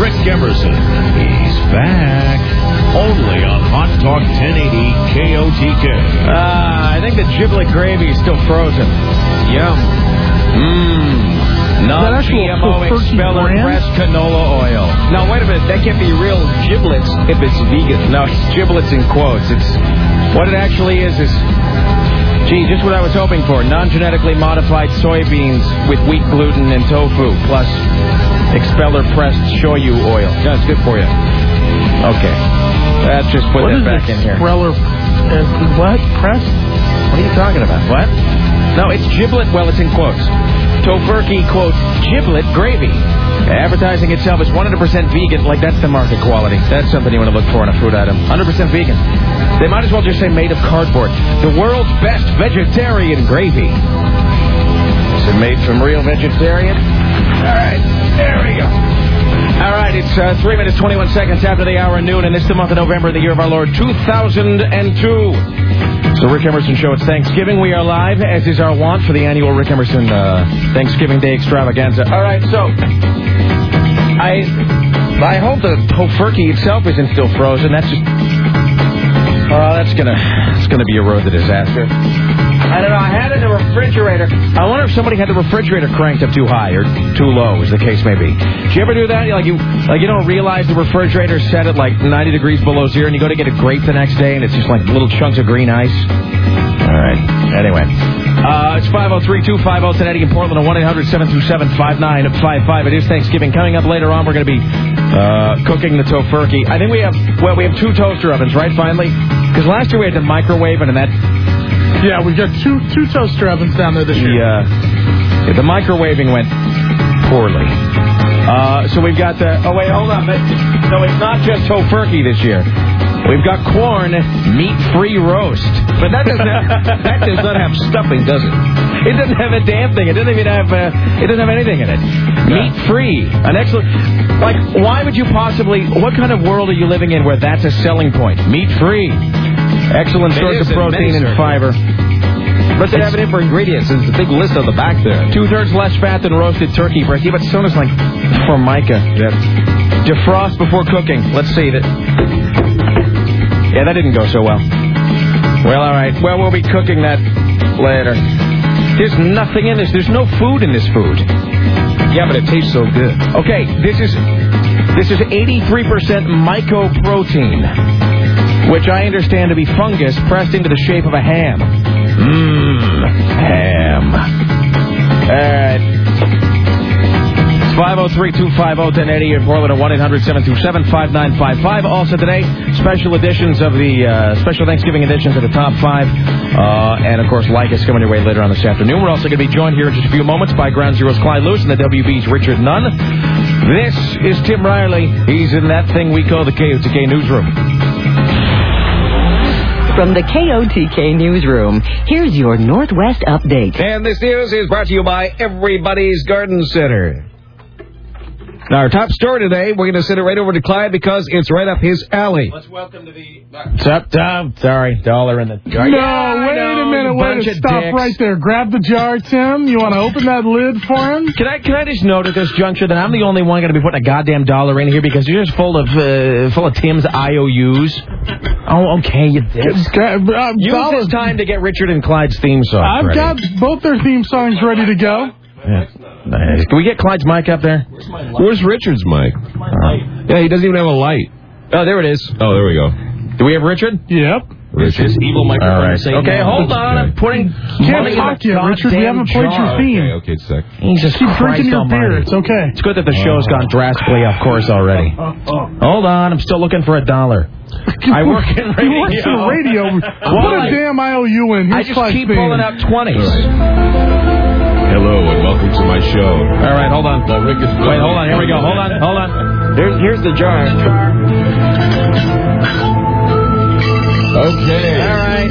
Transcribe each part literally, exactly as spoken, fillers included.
Rick Emerson. He's back. Only on Hot Talk ten eighty K O T K. Uh, I think the giblet gravy is still frozen. Yum. Mmm. Non-G M O expeller pressed canola oil. Now, wait a minute. That can't be real giblets if it's vegan. No, it's giblets in quotes. It's what it actually is is... Gee, just what I was hoping for. Non-genetically modified soybeans with wheat gluten and tofu, plus expeller-pressed shoyu oil. That's good for you. Okay. Let's just put what that back in here. Expeller... Uh, what? Pressed? What are you talking about? What? No, it's giblet. Well, it's in quotes. Tofurkey, quote, giblet gravy. Advertising itself as one hundred percent vegan, like that's the market quality. That's something you want to look for in a food item. one hundred percent vegan. They might as well just say made of cardboard. The world's best vegetarian gravy. Is it made from real vegetarian? All right, there we go. All right, it's uh, three minutes, twenty-one seconds after the hour of noon, and it's the month of November, the year of our Lord, two thousand two. So Rick Emerson Show, it's Thanksgiving. We are live, as is our want, for the annual Rick Emerson uh, Thanksgiving Day extravaganza. All right, so I I hope the tofurkey itself isn't still frozen. That's just... Oh, that's gonna it's gonna be a road to disaster. I don't know. I had it in the refrigerator. I wonder if somebody had the refrigerator cranked up too high or too low, as the case may be. Did you ever do that? Like you, like you don't realize the refrigerator's set at like ninety degrees below zero, and you go to get a grape the next day, and it's just like little chunks of green ice. All right. Anyway, uh, it's five oh three, two five oh, ten eighty in Portland, and one eight hundred, seven two seven, five nine five five. It is Thanksgiving. Coming up later on, we're going to be uh, cooking the tofurkey. I think we have well, we have two toaster ovens, right? Finally, because last year we had the microwave, and that. Yeah, we've got two two toaster ovens down there this year. Yeah, the microwaving went poorly. Uh, so we've got the... Oh, wait, hold on. So it's not just tofurkey this year. We've got corn meat-free roast. But that doesn't have, that does not have stuffing, does it? It doesn't have a damn thing. It doesn't even have... Uh, it doesn't have anything in it. Meat-free. An excellent... Like, why would you possibly... What kind of world are you living in where that's a selling point? Meat-free. Excellent source of protein and fiber. But they have it in for ingredients. There's a big list on the back there. Two-thirds less fat than roasted turkey breast. Yeah, but so does like Formica. Yeah. Defrost before cooking. Let's see that. Yeah, that didn't go so well. Well, all right. Well, we'll be cooking that later. There's nothing in this. There's no food in this food. Yeah, but it tastes so good. Okay, this is this is eighty-three percent mycoprotein, which I understand to be fungus pressed into the shape of a ham. Mmm, ham. All right. It's five oh three, two five oh, ten eighty in Portland at one eight hundred, seven two seven, five nine five five. Also today, special editions of the, uh, special Thanksgiving editions of the Top five. Uh, and, of course, Like is coming your way later on this afternoon. We're also going to be joined here in just a few moments by Ground Zero's Clyde Lewis and the W B's Richard Nunn. This is Tim Riley. He's in that thing we call the K O T K Newsroom. From the K O T K Newsroom, here's your Northwest Update. And this news is brought to you by Everybody's Garden Center. Now, our top story today, we're going to send it right over to Clyde because it's right up his alley. Let's welcome to the... What's up, Tom? Sorry, dollar in the jar. No, yeah, wait a minute. Wait a stop dicks. Right there. Grab the jar, Tim. You want to open that lid for him? Can I can I just note at this juncture that I'm the only one going to be putting a goddamn dollar in here because you're just full of uh, full of Tim's I O Us. Oh, okay, you did. Uh, Use dollar. This time to get Richard and Clyde's theme song. I've ready. got both their theme songs ready to go. Yeah. Nice. Can we get Clyde's mic up there? Where's, Where's Richard's mic? Uh, yeah, he doesn't even have a light. Oh, there it is. Oh, there we go. Do we have Richard? Yep. Richard's evil microphone. All right. Okay, no. Hold on. I'm putting... Can't talk yet, Richard. We haven't played your theme. Okay, okay, it's a sec. Jesus Keep Christ drinking your almighty. beer. It's okay. It's good that the show's gone drastically off course already. Hold on. I'm still looking for a dollar. I work in radio. You work in radio. Well, Put a I, damn I O U in. Here's I just Clyde's keep theme. pulling out twenties. Hello and welcome to my show. All right, hold on. Well, Rick is Wait, hold on. Here we go. Hold on. Hold on. Here's, here's the jar. Okay. All right.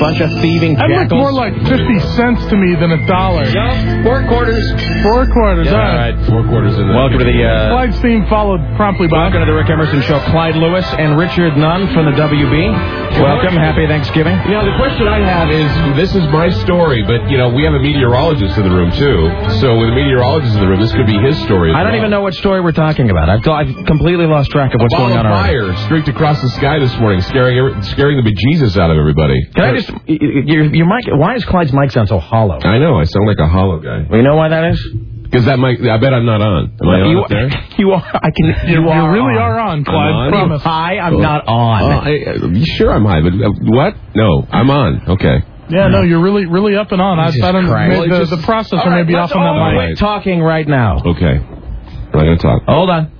bunch of thieving That jackals. looked more like fifty cents to me than a dollar. No, four quarters. Four quarters, Yeah, all all right. right. Four quarters in there. Welcome to the... Uh, Clyde's theme followed promptly by... welcome to the Rick Emerson Show. Clyde Lewis and Richard Nunn from the W B. Welcome. Happy Thanksgiving. You know, the question I have is, this is my story, but, you know, we have a meteorologist in the room, too. So with a meteorologist in the room, this could be his story as I don't well. even know what story we're talking about. I've, I've completely lost track of what's a ball going on of already. fire streaked across the sky this morning, scaring every- scaring the bejesus out of everybody. Can I just... Your, your mic... Why does Clyde's mic sound so hollow? I know, I sound like a hollow guy. Well, you know why that is? Because that mic, I bet I'm not on. Am I on you, up there? You are. I can. You, You, are really on. are on, Clyde. I'm on? Promise. Hi, I'm Oh. not on. Uh, I, uh, sure I'm high, but uh, what? No, I'm on. Okay. Yeah, no, you're really, really up and on. I, Jesus I don't Christ. know. Well, The, it just- the processor All may right, be let's off on all that mic. quit talking right now. Okay. I'm not going to talk. Hold on.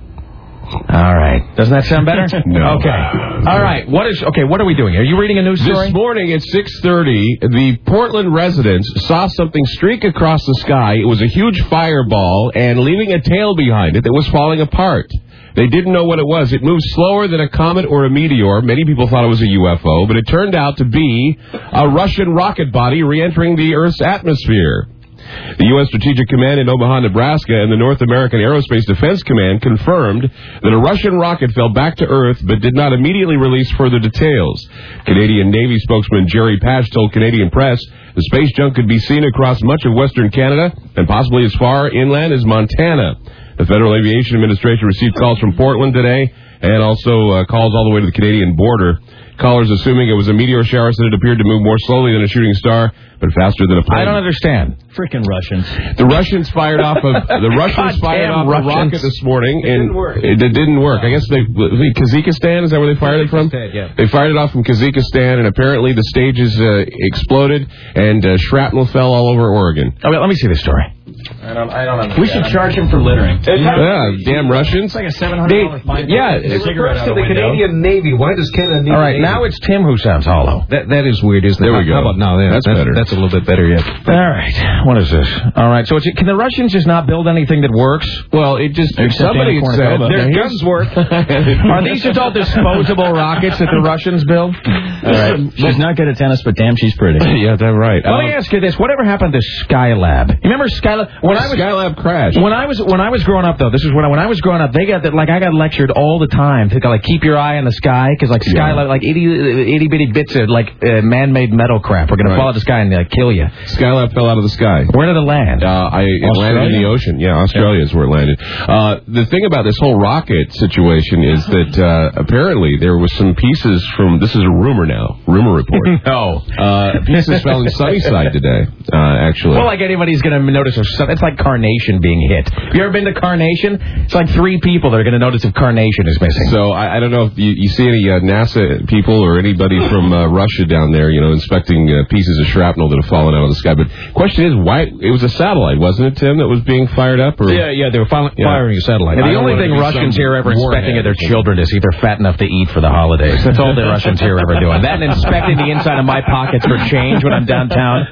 All right. Doesn't that sound better? No. Okay. All right. What is? Okay. What are we doing? Are you reading a news story? This morning at six thirty, the Portland residents saw something streak across the sky. It was a huge fireball and leaving a tail behind it that was falling apart. They didn't know what it was. It moved slower than a comet or a meteor. Many people thought it was a U F O, but it turned out to be a Russian rocket body re-entering the Earth's atmosphere. The U S Strategic Command in Omaha, Nebraska, and the North American Aerospace Defense Command confirmed that a Russian rocket fell back to Earth but did not immediately release further details. Canadian Navy spokesman Jerry Patch told Canadian Press the space junk could be seen across much of Western Canada and possibly as far inland as Montana. The Federal Aviation Administration received calls from Portland today and also uh, calls all the way to the Canadian border. Callers assuming it was a meteor shower said it appeared to move more slowly than a shooting star, but faster than a plane. I don't understand. Freaking Russians. The Russians fired off a the Russians fired Goddamn off a Russians. rocket this morning, and didn't work. It, it didn't work. I guess they Kazakhstan, is that where they fired it from? Kazakhstan, yeah. They fired it off from Kazakhstan, and apparently the stages uh, exploded and uh, shrapnel fell all over Oregon. Oh, wait, let me see this story. I don't. I don't understand. We should charge him for littering. Yeah, damn Russians. It's like a seven hundred dollar fine. Yeah, It it's, refers to the Canadian Navy. Why does Canada need All right, now it's Tim who sounds hollow. That that is weird, isn't it? There we go. How about now? Yeah, That's better. That's a little bit better, yeah. All right. What is this? All right. So it's, can the Russians just not build anything that works? well, it just Except somebody Danny had said Cornucova. their Now, guns work. Are these just all disposable rockets that the Russians build? All right. She's not good at tennis, but damn, she's pretty. Yeah, that's right. Let me ask you this: whatever happened to Skylab? You remember Skylab? When I was Skylab crashed. when I was when I was growing up, though, this is when I, when I was growing up. They got that like I got lectured all the time to like keep your eye on the sky because like Skylab, like itty itty bitty bits of like uh, man-made metal crap are going Right. to fall out of the sky and uh, kill you. Skylab fell out of the sky. Where did it land? Uh, I it landed in the ocean. Yeah, Australia is where it landed. Uh, the thing about this whole rocket situation is that uh, apparently there was some pieces from. This is a rumor now. Rumor report. No. Uh, pieces fell in Sunnyside today. Uh, actually. Well, like anybody's going to notice if something. It's like Carnation being hit. Have you ever been to Carnation? It's like three people that are going to notice if Carnation is missing. So I, I don't know if you, you see any uh, NASA people or anybody from uh, Russia down there, you know, inspecting uh, pieces of shrapnel that have fallen out of the sky. But question is, why? It was a satellite, wasn't it, Tim, that was being fired up? Or? Yeah, yeah, they were fi- Yeah. firing a satellite. I And the don't only wanna thing be Russians some here ever inspecting warhead of their or something. children is either fat enough to eat for the holidays. That's all the Russians here ever doing. That and inspecting the inside of my pockets for change when I'm downtown.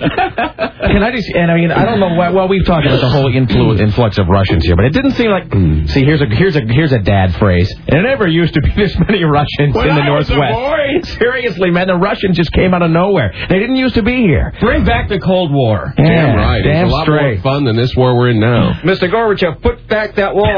Can I just, and I mean, I don't know, why, well, we've talked about the whole influ- influx of Russians here, but it didn't seem like, see, here's a here's a here's a dad phrase. And it never used to be this many Russians When in the I was a Northwest. Seriously, man, the Russians just came out of nowhere. They didn't used to be here. Bring back the Cold War. Damn Yeah, right. Damn it's a lot straight. more fun than this war we're in now. Mister Gorbachev, put back that wall.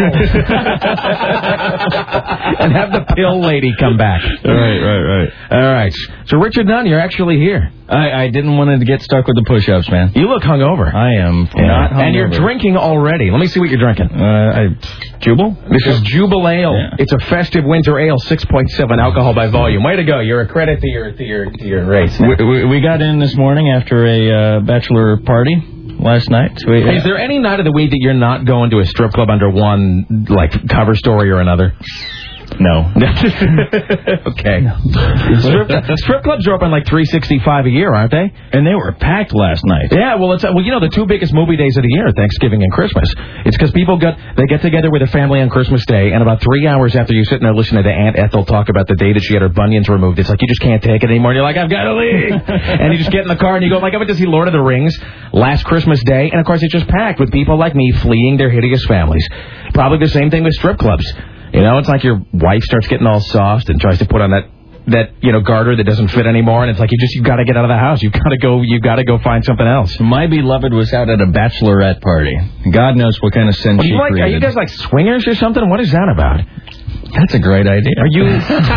And have the pill lady come back. Right, right, right. All right. So, Richard Nunn, you're actually here. I, I didn't want to get stuck with the push-ups, man. You look hungover. I am Yeah. not hungover. And you're drinking already. Let me see what you're drinking. Uh, I, Jubal? This is Jubal Ale. Yeah. It's a festive winter ale, six point seven alcohol by volume. Way to go. You're a credit to your to your, to your race. We, we, we got in this morning after a uh, bachelor party last night. We, Hey, is there any night of the week that you're not going to a strip club under one, like, cover story or another? No. Okay. Strip, strip clubs are open like three sixty-five a year, aren't they? And they were packed last night. Yeah, well, it's uh, well, you know, the two biggest movie days of the year are Thanksgiving and Christmas. It's because people get they get together with their family on Christmas Day, and about three hours after you sit there listening to Aunt Ethel talk about the day that she had her bunions removed, it's like you just can't take it anymore. And you're like, I've got to leave, and you just get in the car and you go, like, I went to see Lord of the Rings last Christmas Day, and of course it's just packed with people like me fleeing their hideous families. Probably the same thing with strip clubs. You know, it's like your wife starts getting all soft and tries to put on that that you know garter that doesn't fit anymore, and it's like you just you got to get out of the house. You got to go. You got to go find something else. My beloved was out at a bachelorette party. God knows what kind of sin Are she you, like, created. are you guys like swingers or something? What is that about? That's a great idea. Are you?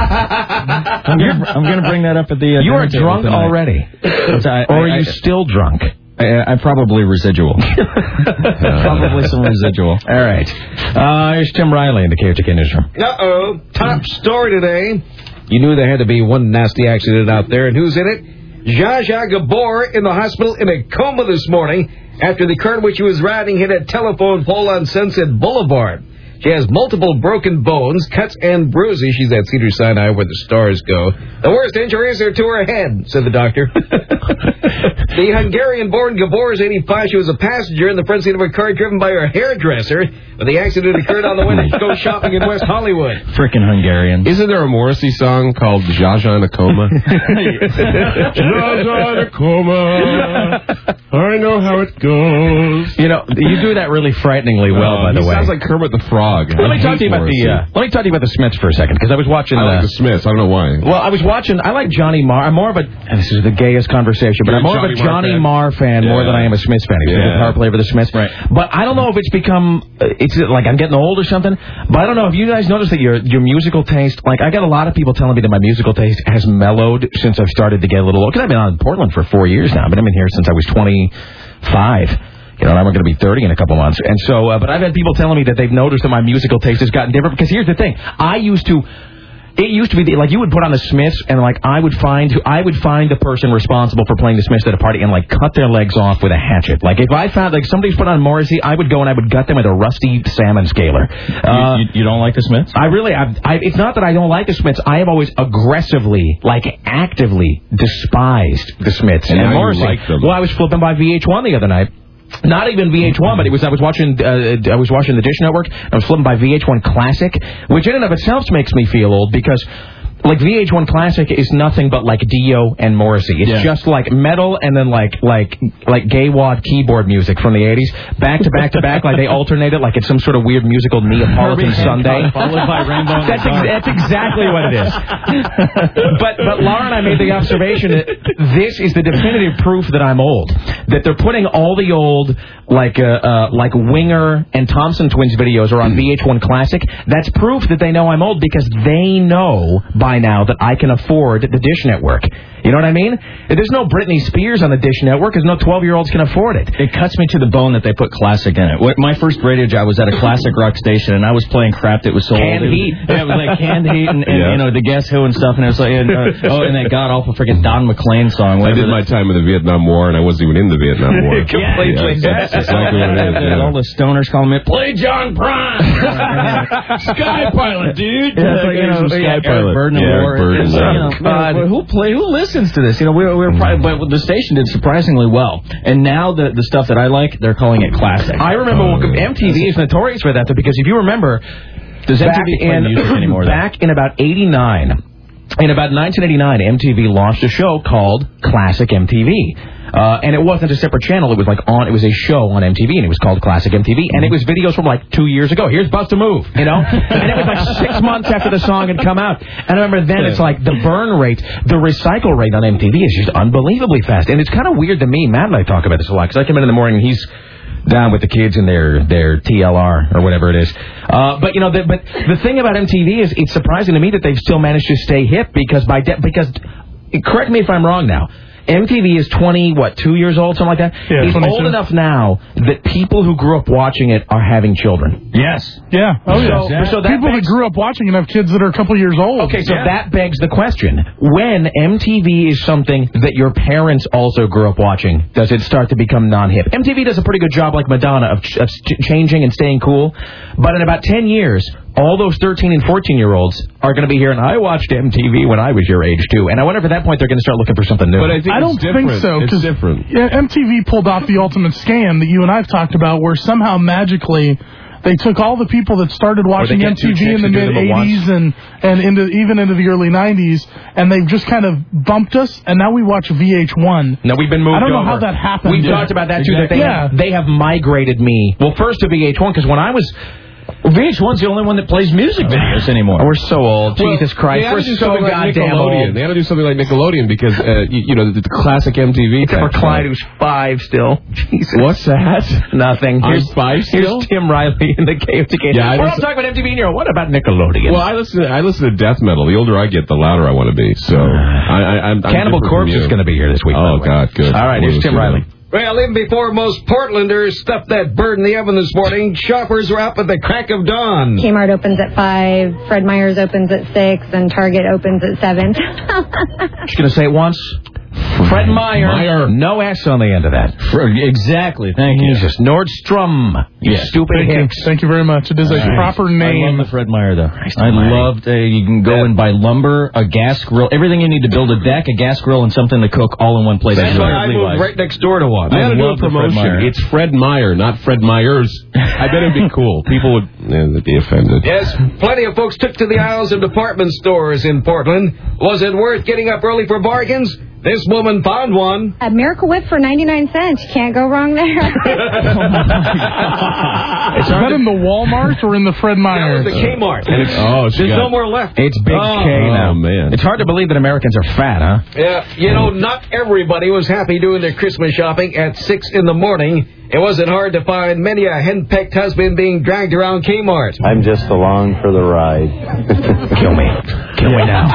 I'm gonna, I'm gonna bring that up at the. Uh, you are dinner table drunk tonight. already, I, or are I, you I, still drunk? I, I'm probably residual. Probably some residual. All right. Uh, here's Tim Riley in the K F T K newsroom. Uh-oh. Top story today. You knew there had to be one nasty accident out there, and who's in it? Zsa Zsa Gabor in the hospital in a coma this morning after the car in which she was riding hit a telephone pole on Sunset Boulevard. She has multiple broken bones, cuts, and bruises. She's at Cedars-Sinai where the stars go. The worst injuries are to her head, said the doctor. The Hungarian-born Gabor is eighty-five. She was a passenger in the front seat of a car driven by her hairdresser. But the accident occurred on the way to go shopping in West Hollywood. Frickin' Hungarians. Isn't there a Morrissey song called Zsa Zsa in a Coma? Zsa Zsa in a Coma. I know how it goes. You know, you do that really frighteningly well, uh, by the he way. sounds like Kermit the Frog. Let me talk to you about the. Uh, let me talk to you about the Smiths for a second, because I was watching. I like uh, the Smiths. I don't know why. Well, I was watching. I like Johnny Marr. I'm more of a. And this is the gayest conversation, but You're I'm more a of a Johnny Johnny Marr fan? Marr fan Yeah. more than I am a Smiths fan. He's Yeah. a guitar player for the Smiths. Right. But I don't know if it's become. uh, It's like I'm getting old or something. But I don't know if you guys noticed that your your musical taste. Like I got a lot of people telling me that my musical taste has mellowed since I've started to get a little old. Because I've been on Portland for four years now. But I've been here since I was twenty-five. You know, and I'm going to be thirty in a couple months. And so, uh, but I've had people telling me that they've noticed that my musical taste has gotten different. Because here's the thing. I used to... It used to be the, like you would put on the Smiths and like I would find who I would find the person responsible for playing the Smiths at a party and like cut their legs off with a hatchet. Like if I found like somebody's put on Morrissey, I would go and I would gut them with a rusty salmon scaler. Uh, you, you, you don't like the Smiths? I really, I've, I, it's not that I don't like the Smiths. I have always aggressively, like actively despised the Smiths And and, now you Morrissey. like them. Well, I was flipping by V H one the other night. Not even V H one, but it was I was watching uh, I was watching the Dish Network. And I was flipping by V H one Classic, which in and of itself makes me feel old because. Like V H one Classic is nothing but like Dio and Morrissey. It's yeah. just like metal and then like like like gay wad keyboard music from the eighties, back to back to back. Like they alternate it like it's some sort of weird musical Neapolitan Sunday. Followed by Rainbow in the That's, Dark. ex- that's exactly what it is. but but Laura and I made the observation that this is the definitive proof that I'm old. That they're putting all the old like uh, uh, like Winger and Thompson Twins videos are on V H one Classic. That's proof that they know I'm old because they know by now that I can afford the Dish Network. You know what I mean? There's no Britney Spears on the Dish Network because no twelve-year-olds can afford it. It cuts me to the bone that they put Classic in it. What, my first radio job was at a classic rock station, and I was playing crap that was so Canned old. Heat. Yeah, it was like Canned Heat and, and Yeah. you know, the Guess Who and stuff, and it was like, and, uh, oh, and that god-awful freaking Don McLean song. I whatever did that- my time in the Vietnam War, and I wasn't even in the Vietnam War. Completely. Yeah, that's exactly what it is. And Yeah. all the stoners calling me, play John Prine! Sky Pilot, dude. Yeah, it's like, you know, Sky yeah, Eric Pilot. Burden Yeah, Award. Eric Burden, It's, yeah. you know, God. man, who play? Who listens to this? You know, we were, we were probably, but the station did surprisingly well. And now the the stuff that I like, they're calling it classic. I remember when M T V is notorious for that, though, because if you remember, Does M T back V play in music anymore? though? back in about eighty-nine, in about nineteen eighty-nine, M T V launched a show called Classic M T V. Uh, and it wasn't a separate channel. It was like on. It was a show on M T V, and it was called Classic M T V. And it was videos from like two years ago. Here's Bust a Move, you know. And it was like six months after the song had come out. And I remember then it's like the burn rate, the recycle rate on M T V is just unbelievably fast. And it's kind of weird to me. Matt and I talk about this a lot because I come in in the morning and he's down with the kids in their their T L R or whatever it is. Uh, but you know, the, but the thing about M T V is it's surprising to me that they've still managed to stay hip because by de- because correct me if I'm wrong now. M T V is twenty, what, two years old, something like that? Yeah, it's twenty-two. old enough now that people who grew up watching it are having children. Yes. Yeah. Oh, yeah. So, so that People begs, that grew up watching and have kids that are a couple years old. okay, so Yeah. that begs the question. When M T V is something that your parents also grew up watching, does it start to become non-hip? M T V does a pretty good job, like Madonna, of, ch- of ch- changing and staying cool. But in about ten years, all those thirteen and fourteen-year-olds are going to be here, and I watched M T V when I was your age, too. And I wonder if at that point they're going to start looking for something new. But I think I don't it's different. think so. It's 'cause, different. Yeah, M T V pulled off the ultimate scam that you and I've talked about, where somehow magically they took all the people that started watching get M two T V chicks in the to do mid them at once. eighties and and into even into the early nineties, and they've just kind of bumped us, and now we watch V H one. No, we've been moved I don't know over. how that happened. We've Yeah. talked about that, too, that they, Yeah. have, they have migrated me. Well, first to V H one, because when I was... Well, V H one's the only one that plays music videos anymore. We're so old. Well, Jesus Christ. They ought We're to do so something like goddamn Nickelodeon. old. They ought to do something like Nickelodeon because, uh, you, you know, the, the classic M T V. Except for Clyde, who's five still. Jesus. What's that? Nothing. I'm Here's, five still? Here's Tim Riley in the K O T K. Yeah, I We're just- not talking about M T V anymore. What about Nickelodeon? Well, I listen. To, I listen to death metal. The older I get, the louder I want to be. So, I, I, I'm, I'm Cannibal different Corpse from you. is going to be here this week. Oh, God, good. All right, here's Tim Riley. Well, even before most Portlanders stuffed that bird in the oven this morning, shoppers were up at the crack of dawn. Kmart opens at five, Fred Meyer's opens at six, and Target opens at seven. Just going to say it once. Fred Meyer. Meyer. No S on the end of that. Exactly. Thank you. Jesus. Nordstrom. You Yeah. stupid Thank you. hicks. Thank you very much. It is a Right. proper I name. love the Fred Meyer, though. Christ I almighty. loved uh, you can go and buy lumber, a gas grill, everything you need to build a deck, a gas grill, and something to cook all in one place. That's It's why I Levi's. moved right next door to one. I got to do a love the Fred Meyer. promotion. It's Fred Meyer, not Fred Myers. I bet it'd be cool. People would eh, they'd be offended. Yes, plenty of folks took to the aisles of department stores in Portland. Was it worth getting up early for bargains? This woman found one. A Miracle Whip for ninety-nine cents. You can't go wrong there. Is that in the Walmart or in the Fred That Meyer? was the Kmart. And it's, oh, she There's got, no more left. It's Big Oh. K now. Oh, man. It's hard to believe that Americans are fat, huh? Yeah, you know, not everybody was happy doing their Christmas shopping at six in the morning. It wasn't hard to find many a henpecked husband being dragged around Kmart. I'm just along for the ride. Kill me. Kill me now.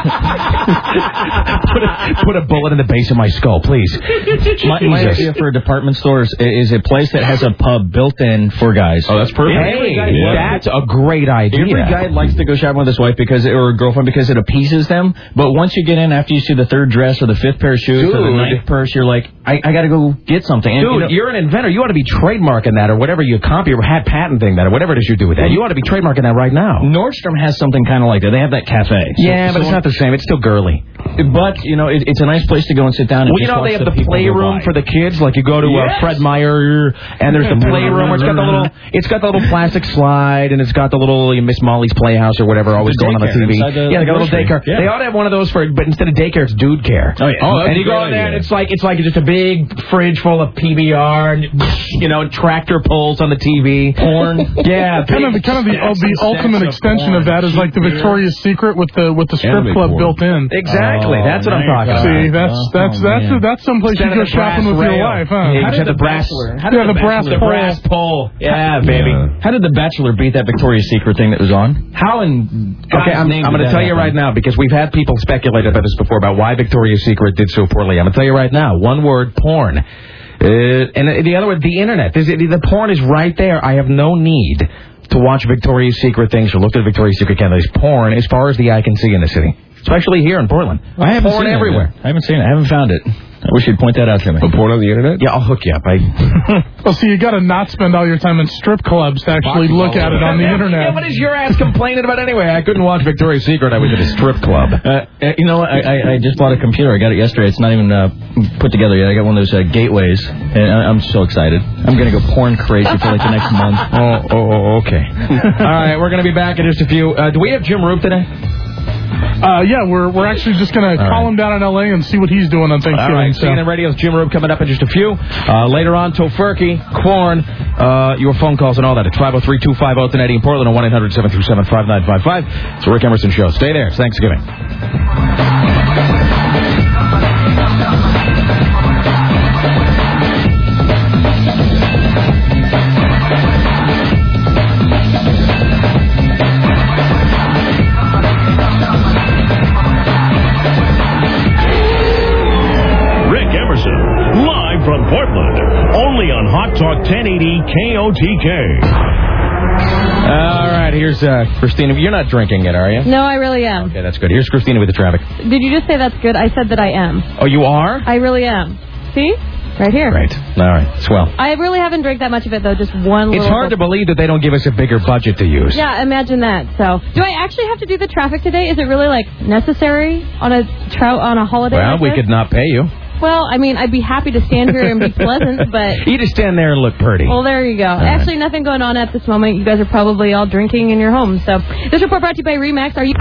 put, a, put a bullet in the base of my skull, please. My, my Jesus. idea for department stores i- is a place that has a pub built in for guys. Oh, that's perfect. Hey, Yeah. that's a great idea. Every guy likes to go shopping with his wife because or girlfriend because it appeases them. But once you get in, after you see the third dress or the fifth pair of shoes or the Dude. ninth purse, you're like, I, I got to go get something. And, Dude, you know, you're an inventor. You ought to be trademarking that or whatever you copy or had patenting that or whatever it is you do with that. You ought to be trademarking that right now. Nordstrom has something kind of like that. They have that cafe. So- Yeah, but so it's not the same. It's still girly. But, you know, it, it's a nice place to go and sit down and Well, you just know, watch they have the people go playroom by. for the kids. Like you go to uh, Yes. Fred Meyer, and there's the playroom. Where it's got the little, it's got the little plastic slide, and it's got the little uh, Miss Molly's Playhouse or whatever always The going on the daycare T V. inside the Yeah, they got a little grocery. daycare. Yeah. They ought to have one of those for, but instead of daycare, it's dude care. Oh, yeah. Oh, that's and you a go great in there, and idea. it's like it's like just a big fridge full of P B R, and you know, tractor pulls on the T V. Porn. Yeah, Kind of the kind of the, uh, the ultimate extension of that is like the Victoria's Secret with the with the strip Anime club porn. built in. exactly. Oh, That's what I'm there you talking go. about. See, that's Oh, that's oh, that's man. that's someplace you Instead go of the brass shopping with your rail. wife, huh? Yeah, you How just did have the the brass, Bachelor- how did Yeah, the the brass Bachelor- pole. brass pole. Yeah, baby. How did the Bachelor beat that Victoria's Secret thing that was on? How in God's Okay, I'm, name I'm did going to that tell you happen? right now because we've had people speculate about this before about why Victoria's Secret did so poorly. I'm going to tell you right now. One word: porn. Uh, and the other word: the internet. There's, the porn is right there. I have no need to watch Victoria's Secret things or look at Victoria's Secret candidates. Porn as far as the eye can see in the city, especially here in Portland. I haven't porn seen it, everywhere. man. I haven't seen it. I haven't found it. I wish you'd point that out to me. A porn on the internet? Yeah, I'll hook you up. I. Well, see, you got to not spend all your time in strip clubs to actually Boxing look all at it over. on the Yeah, internet. what is your ass complaining about anyway? I couldn't watch Victoria's Secret. I was at a strip club. Uh, uh, you know what? I, I, I just bought a computer. I got it yesterday. It's not even uh, put together yet. I got one of those uh, gateways, and I, I'm so excited. I'm going to go porn crazy for like the next month. Oh, oh, oh, okay. All right, we're going to be back in just a few. Uh, do we have Jim Roop today? Uh, yeah, we're we're actually just gonna call right. him down in L A and see what he's doing on Thanksgiving. All right, so. C N N Radio's Jim Roop coming up in just a few. Uh, later on, Tofurky, Quorn, uh, your phone calls and all that. It's five oh three, two five oh, ten eighty in Portland and one eight hundred, seven two seven, five nine five five. It's the Rick Emerson Show. Stay there. It's Thanksgiving. Rick Emerson, live from Portland, only on Hot Talk ten eighty K O T K. All right, here's uh, Christina. You're not drinking yet, are you? No, I really am. Okay, that's good. Here's Christina with the traffic. Did you just say that's good? I said that I am. Oh, you are? I really am. See? Right here. Right. All right. Swell. I really haven't drank that much of it, though. Just one It's little... hard to believe that they don't give us a bigger budget to use. Yeah, imagine that. So, do I actually have to do the traffic today? Is it really, like, necessary on a trout on a holiday Well, like we this? could not pay you. Well, I mean, I'd be happy to stand here and be pleasant, but... You just stand there and look pretty. Well, there you go. right. Actually, nothing going on at this moment. You guys are probably all drinking in your homes. So, this report brought to you by Remax. Are you...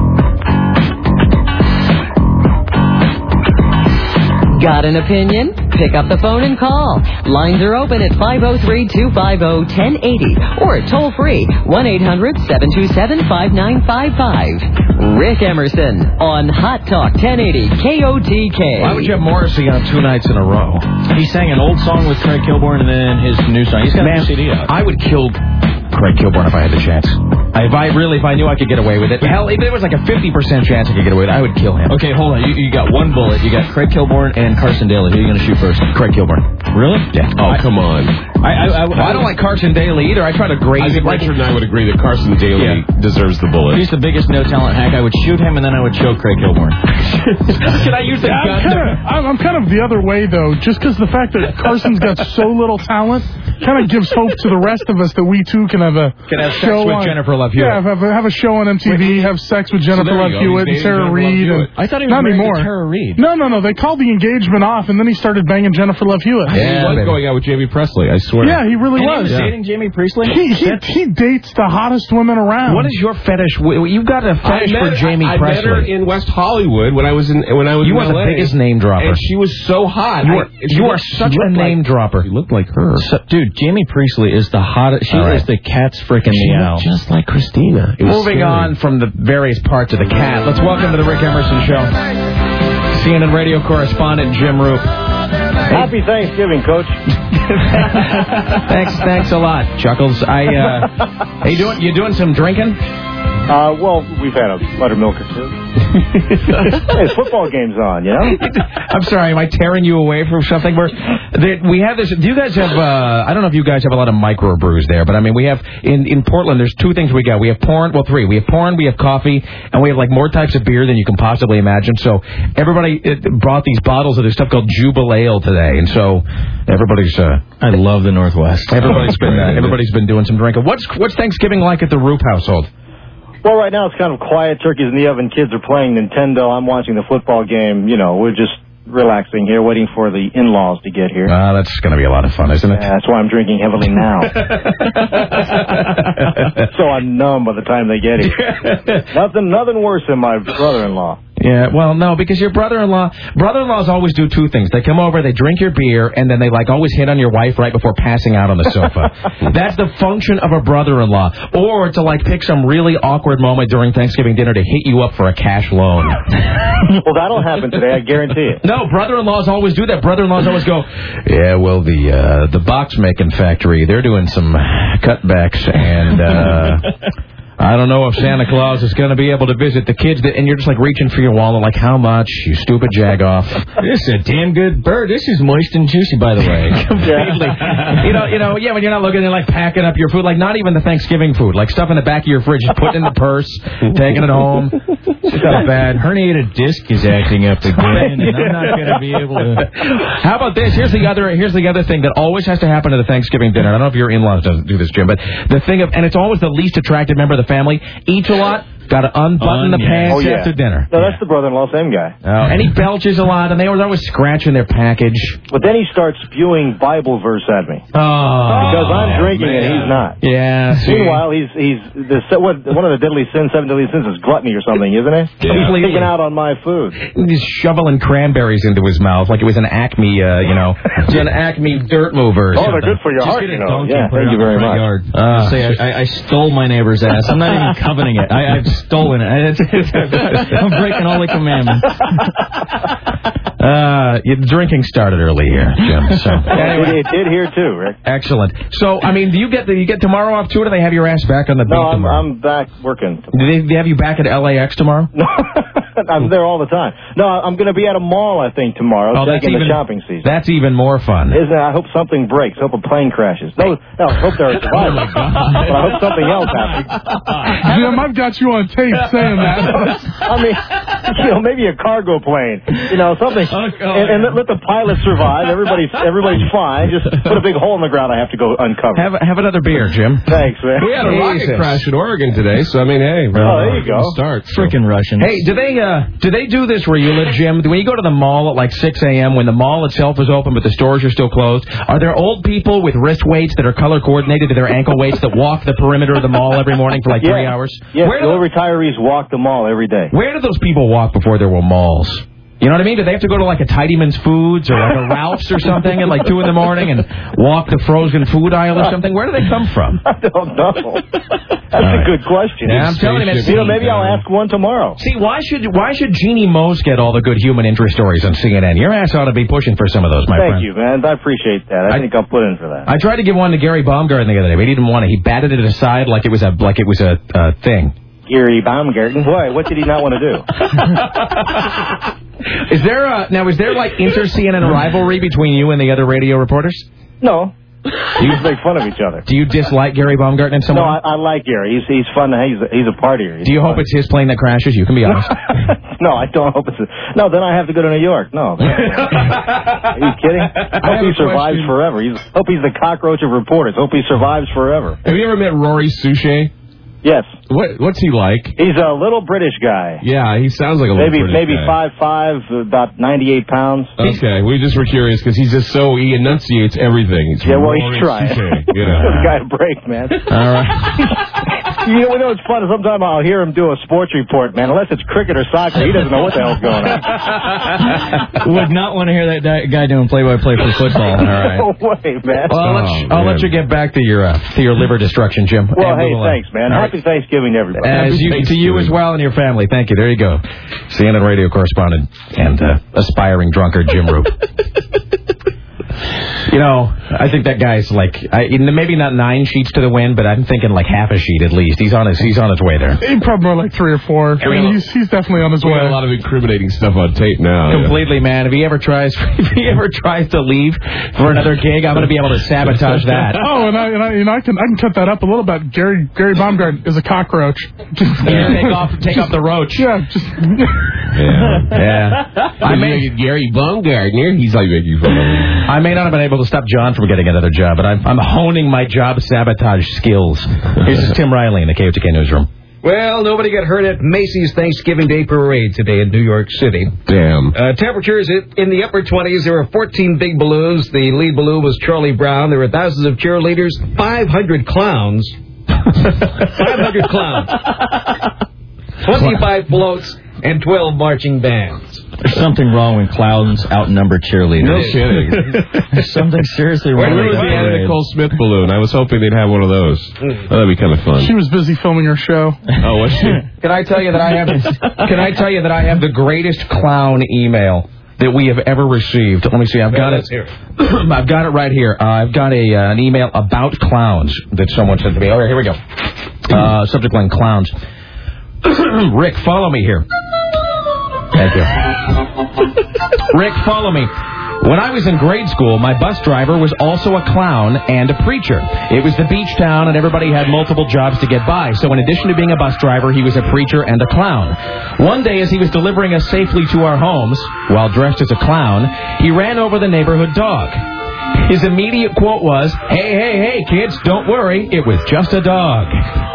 Got an opinion? Pick up the phone and call. Lines are open at five oh three, two five oh, one oh eight oh or toll free one eight hundred, seven two seven, five nine five five. Rick Emerson on Hot Talk ten eighty K O T K. Why would you have Morrissey on two nights in a row? He sang an old song with Craig Kilborn and then his new song. He's got Man, a C D out. I would kill Craig Kilborn if I had the chance. If I really, if I knew I could get away with it. Hell, if there was like a fifty percent chance I could get away with it, I would kill him. Okay, hold on. You, you got one bullet. You got Craig Kilborn and Carson Daly. Who are you going to shoot first? Craig Kilborn. Really? Yeah. Oh, I, come on. I, I, I, well, I don't like Carson Daly either. I try to grade I think like, Richard and I would agree that Carson Daly Yeah. deserves the bullet. He's the biggest no-talent hack. I would shoot him, and then I would choke Craig Kilborn. Can I use the Yeah, I'm, gun? kind of, I'm, I'm kind of the other way, though, just because the fact that Carson's got so little talent kind of gives hope to the rest of us that we, too, can have a Can have sex show with on, Jennifer Love Hewitt. Yeah, have, have a show on M T V, have sex with Jennifer there you Love go. Hewitt He's and Tara dating Jennifer Love Reid. Hewitt. And, I thought he was not married to anymore. Tara Reid. No, no, no. They called the engagement off, and then he started banging Jennifer Love Hewitt. he Yeah, was baby. going out with Jamie Presley, I swear. Yeah, he really And was. he was dating Jamie Priestley? He, he, he dates the hottest women around. What is your fetish? wi- You've got a I fetish met, for Jamie I, I Presley. met her in West Hollywood when I was in when I was You in are the L A, biggest name dropper. and she was so hot. You I- are, she you are looked- such she a looked name like, dropper. She looked like her. So, dude, Jamie Priestley is the hottest. She All right. is the cat's freaking She meow. looked just like Christina. It was Moving scary. on from the various parts of the cat, let's welcome to the Rick Emerson Show C N N radio correspondent Jim Roop. Happy Thanksgiving, Coach. Thanks, thanks a lot, Chuckles. I, uh, hey, you doing, you doing some drinking? Uh, well, we've had a buttermilk or two. Hey, football game's on, you know? I'm sorry, am I tearing you away from something? We're, they, we have this. Do you guys have? Uh, I don't know if you guys have a lot of microbrews there, but I mean, we have in in Portland. There's two things we got. We have porn. Well, three. We have porn. We have coffee, and we have like more types of beer than you can possibly imagine. So everybody uh, brought these bottles of this stuff called Jubilee today, and so everybody's. Uh, I love the Northwest. everybody's been uh, everybody's been doing some drinking. What's what's Thanksgiving like at the Roop household? Well, right now it's kind of quiet. Turkeys in the oven. Kids are playing Nintendo. I'm watching the football game. You know, we're just relaxing here, waiting for the in-laws to get here. Uh, that's going to be a lot of fun, isn't it? Yeah, that's why I'm drinking heavily now. So I'm numb by the time they get here. nothing, nothing worse than my brother-in-law. Yeah, well, no, because your brother-in-law, brother-in-laws always do two things. They come over, they drink your beer, and then they, like, always hit on your wife right before passing out on the sofa. That's the function of a brother-in-law. Or to, like, pick some really awkward moment during Thanksgiving dinner to hit you up for a cash loan. Well, that'll happen today, I guarantee it. No, brother-in-laws always do that. Brother-in-laws always go, yeah, well, the uh, the box-making factory, they're doing some cutbacks, and... Uh, I don't know if Santa Claus is going to be able to visit the kids, that, and you're just like reaching for your wallet, like, how much, you stupid jagoff. This is a damn good bird. This is moist and juicy, by the way. Completely. You know, you know, yeah, when you're not looking at like packing up your food, like not even the Thanksgiving food, like stuff in the back of your fridge, just putting in the purse, taking it home. It's not bad. Herniated disc is acting up again, and I'm not going to be able to. How about this? Here's the other. Here's the other thing that always has to happen at a Thanksgiving dinner. I don't know if your in-laws doesn't do this, Jim, but the thing of, and it's always the least attractive member of the family, eats a lot, got to unbutton the Onions. pants Oh, yeah. after dinner. No, that's the brother-in-law, same guy. Oh, and he belches a lot, and they were always scratching their package. But then he starts spewing Bible verse at me. Oh, Because I'm drinking man. and he's not. yeah. see. Meanwhile, he's he's the what, one of the deadly sins, seven deadly sins is gluttony or something, isn't it? Completely. He's taking out on my food. He's shoveling cranberries into his mouth like it was an Acme, uh, you know, an Acme dirt mover. Or Oh, something. they're good for your Just heart, get you a know. donkey Yeah, and put thank it you out very in the front much. yard. Ah. Just say I, I, I stole my neighbor's ass. I'm not even coveting it. I, I've stolen it. It's- it's- I'm breaking all the commandments. Uh, yeah, the drinking started early here, Jim. So It, it did here too, Rick. excellent. So, I mean, do you get the you get tomorrow off too, or do they have your ass back on the beat No, I'm, tomorrow? I'm back working. Do they, they have you back at L A X tomorrow? No, I'm there all the time. No, I'm going to be at a mall, I think, tomorrow, Oh, that's taking even the shopping season. That's even more fun. Isn't it? I hope something breaks. I hope a plane crashes. No, no, I hope there are survivors. But I hope something else happens. Jim, I've got you on tape saying that. I mean, you know, maybe a cargo plane. You know, something. Oh, and, and let, let the pilot survive. Everybody's everybody's fine. Just put a big hole in the ground I have to go uncover. Have have another beer, Jim. Thanks, man. We had a rocket Jesus. crash in Oregon today, so I mean, hey. Oh, there you go. Start. Freaking Russians. Hey, do they uh, do they do this where you live, Jim? When you go to the mall at like six a.m., when the mall itself is open but the stores are still closed, are there old people with wrist weights that are color coordinated to their ankle weights that walk the perimeter of the mall every morning for like Yeah. three hours? Yeah, Where the do, old retirees walk the mall every day. where do those people walk before there were malls? You know what I mean? Do they have to go to like a Tidyman's Foods or like a Ralph's or something at like two in the morning and walk the frozen food aisle or something? Where do they come from? I don't know. That's All a right. good question. Yeah, I'm telling you, man. You know, maybe I'll ask one tomorrow. See, why should why should Jeannie Mose get all the good human interest stories on C N N? Your ass ought to be pushing for some of those, my Thank friend. you, man. I appreciate that. I, I- think I'll put in for that. I tried to give one to Gary Baumgarten the other day, but he didn't want it. He batted it aside like it was a like it was a uh, thing. Gary Baumgarten. Why? What did he not want to do? Is there a, now? Is there like inter-C N N rivalry between you and the other radio reporters? No. You just make fun of each other. Do you dislike Gary Baumgarten in some No, way? I, I like Gary. He's he's fun. He's a, he's a partier. He's Do you hope fun. it's his plane that crashes? You can be honest. No, I don't hope it's. A, no, then I have to go to New York. No. Are you kidding? I hope have he a survives question. forever. He's, hope he's the cockroach of reporters. Hope he survives forever. Have you ever met Rory Suchet? Yes. What What's he like? He's a little British guy. Yeah, he sounds like a Maybe little British maybe guy. five five, about ninety-eight pounds. Okay, we just were curious because he's just so he enunciates everything. It's Yeah, well, Rory he's trying. Suchet, you know. Give the guy a break, man. All right. You know, you know, it's fun. Sometimes I'll hear him do a sports report, man. Unless it's cricket or soccer, he doesn't know what the hell's going on. Would not want to hear that di- guy doing play-by-play for football. All right. No way, man. Well, I'll, let you, I'll let you get back to your uh, to your liver destruction, Jim. Well, And hey, we'll, uh, thanks, man. all right. Happy Thanksgiving to everybody. As you, to you as well and your family. Thank you. There you go. C N N radio correspondent and uh, aspiring drunkard Jim Roop. You know, I think that guy's like I, maybe not nine sheets to the wind, but I'm thinking like half a sheet at least. He's on his he's on his way there. He probably more like three or four. I mean, he's, he's definitely on his We way. got a lot of incriminating stuff on tape now. Completely, man. If he ever tries, if he ever tries to leave for another gig, I'm going to be able to sabotage that. Oh, and I, and I, you know, I can, I can cut that up a little bit. Gary, Gary Baumgarten is a cockroach. Yeah, take off, take off the roach. Yeah, just. Yeah. Yeah. I may Gary Baumgartner. He's like making fun of him. I may not have been able to stop John from getting another job, but I'm, I'm honing my job sabotage skills. Here's Tim Riley in the K O T K newsroom. Well, nobody got hurt at Macy's Thanksgiving Day Parade today in New York City. Damn. Uh, temperatures in the upper twenties. There were fourteen big balloons. The lead balloon was Charlie Brown. There were thousands of cheerleaders, five hundred clowns. five hundred clowns. twenty-five floats and twelve marching bands. There's something wrong when clowns outnumber cheerleaders. No kidding. There's something seriously Where wrong was with the that Anna parade. Nicole Smith balloon? I was hoping they'd have one of those. Oh, that'd be kind of fun. She was busy filming her show. Oh, was she? Can I tell you that I have? Can I tell you that I have the greatest clown email that we have ever received? Let me see. I've got it. I've got it right here. Uh, I've got a uh, an email about clowns that someone sent to me. All right, here we go. Uh, subject line: clowns. Rick, follow me here. Thank you. Rick, follow me. When I was in grade school, my bus driver was also a clown and a preacher. It was the beach town, and everybody had multiple jobs to get by. So in addition to being a bus driver, he was a preacher and a clown. One day, as he was delivering us safely to our homes, while dressed as a clown, he ran over the neighborhood dog. His immediate quote was, "Hey, hey, hey, kids, don't worry. It was just a dog."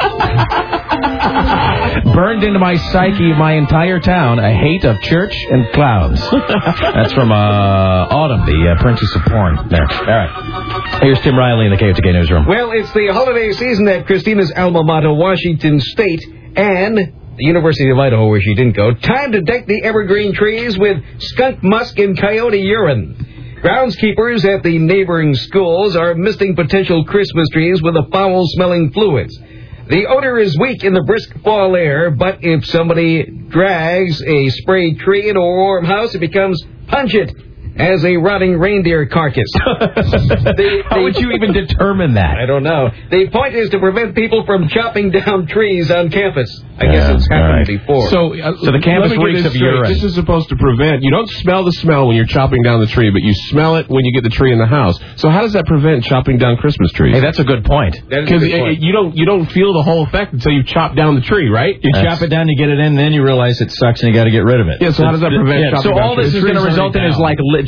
Burned into my psyche my entire town, a hate of church and clowns. That's from uh, Autumn, the uh, Princess of Porn. There. All right. Here's Tim Riley in the K O T K newsroom. Well, it's the holiday season at Christina's alma mater, Washington State, and the University of Idaho, where she didn't go. Time to deck the evergreen trees with skunk musk and coyote urine. Groundskeepers at the neighboring schools are misting potential Christmas trees with the foul-smelling fluids. The odor is weak in the brisk fall air, but if somebody drags a sprayed tree into a warm house, it becomes pungent as a rotting reindeer carcass. the, How would you even determine that? I don't know. The point is to prevent people from chopping down trees on campus. I Yeah, guess it's happened right. before. So, uh, So the campus let me get reeks this of straight. urine. This is supposed to prevent. You don't smell the smell when you're chopping down the tree, but you smell it when you get the tree in the house. So how does that prevent chopping down Christmas trees? Hey, that's a good point. That is a Because good point. you don't you don't feel the whole effect until you chop down the tree, right? You That's- chop it down, you get it in, then you realize it sucks and you got to get rid of it. Yeah. So how does that prevent? Yeah, chopping So down all this trees? is going to Trees result in already is down. like li-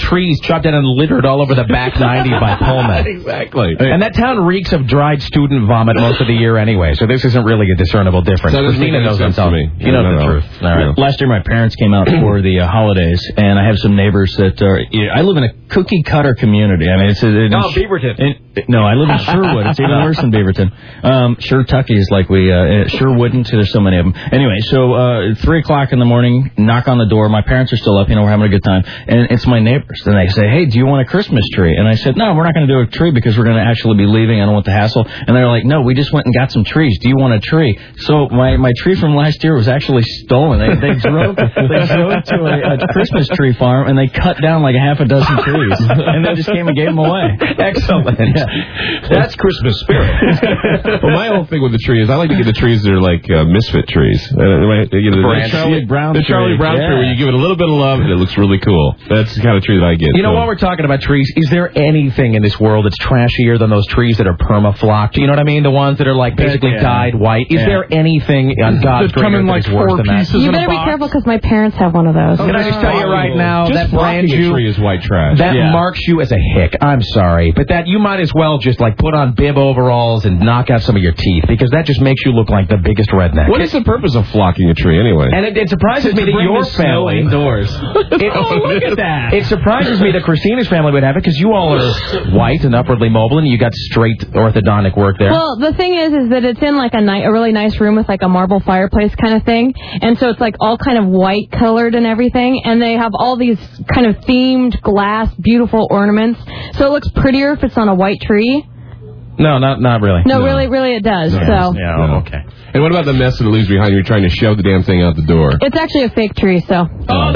trees chopped down and littered all over the back ninety by Pullman. Exactly. And that town reeks of dried student vomit most of the year anyway, so this isn't really a discernible difference. That doesn't Christina make any knows sense I'm to telling me. you. know No, the no, truth. no. All right. Last year, my parents came out for the uh, holidays, and I have some neighbors that are. Yeah, I live in a cookie cutter community. I mean, it's. it's Oh, Beaverton. It, no, I live in Sherwood. It's even worse than Beaverton. Um, Sure-Tucky is like we. Uh, Sherwooden. There's so many of them. Anyway, so uh, three o'clock in the morning, knock on the door. My parents are still up. You know, we're having a good time, and it's my neighbors. And they say, "Hey, do you want a Christmas tree?" And I said, "No, we're not going to do a tree because we're going to actually be leaving. I don't want the hassle." And they're like, "No, we just went and got some trees. Do you want a tree?" So my my tree from last year was actually stolen. They they drove they drove to a, a Christmas tree farm and they cut down like a half a dozen trees and they just came and gave them away. Excellent. Yeah. That's Christmas spirit. Well, my whole thing with the tree is I like to get the trees that are like uh, misfit trees. Uh, you know, the, The Charlie Brown the Charlie tree. Brown Yeah. tree, where you give it a little bit of love and it looks really cool. That's the kind of tree that I get. You know, so. while we're talking about trees, is there anything in this world that's trashier than those trees that are perma-flocked? You know what I mean? The ones that are like basically Yeah. dyed white. Is Yeah. there anything on God's That come green in earth like that is worse four than that? pieces You in a better be box? careful because my parents have one of those. Can I just tell you right now, just that blocking brands a you... tree is white trash. That Yeah. marks you as a hick. I'm sorry. But that you might as well just like put on bib overalls and knock out some of your teeth because that just makes you look like the biggest redneck. What is the purpose of flocking a tree anyway? And it, it surprises me that bring your the snow family... indoors. It, Oh, look at that. It surprises me that Christina's family would have it because you all are white and upwardly mobile and you got straight orthodontic work there. Well, the thing is, is that it's in like a, ni- a really nice room with like a marble fireplace kind of thing, and so it's like all kind of white colored and everything, and they have all these kind of themed glass, beautiful ornaments. So it looks prettier if it's on a white tree. no, not not really. No, really, really, it does. So Yeah, No. okay. And what about the mess that it leaves behind you? You're trying to shove the damn thing out the door. it's actually a fake tree. So Oh,